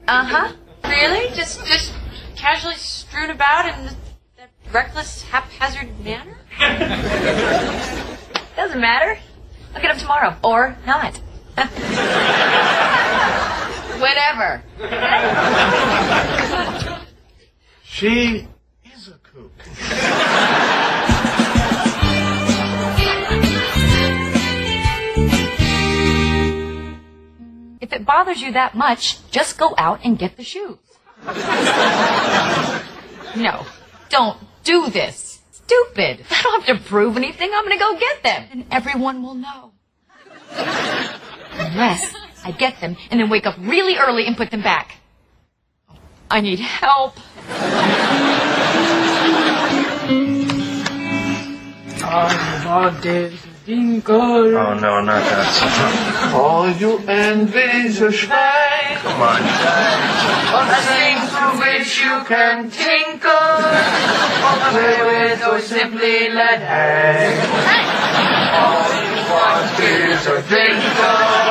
Uh-huh. Really? Just casually strewn about in that reckless, haphazard manner? Doesn't matter. I'll get him tomorrow. Or not. Whatever. She is a kook. If it bothers you that much, just go out and get the shoes. No, don't do this. Stupid. I don't have to prove anything. I'm going to go get them. And everyone will know. Unless I get them and then wake up really early and put them back. I need help. Oh, no, not that song. All you envy's a Schwein. Come on, On a string through which you can tinkle, or play with, or simply let hang. All you want is a twinkle.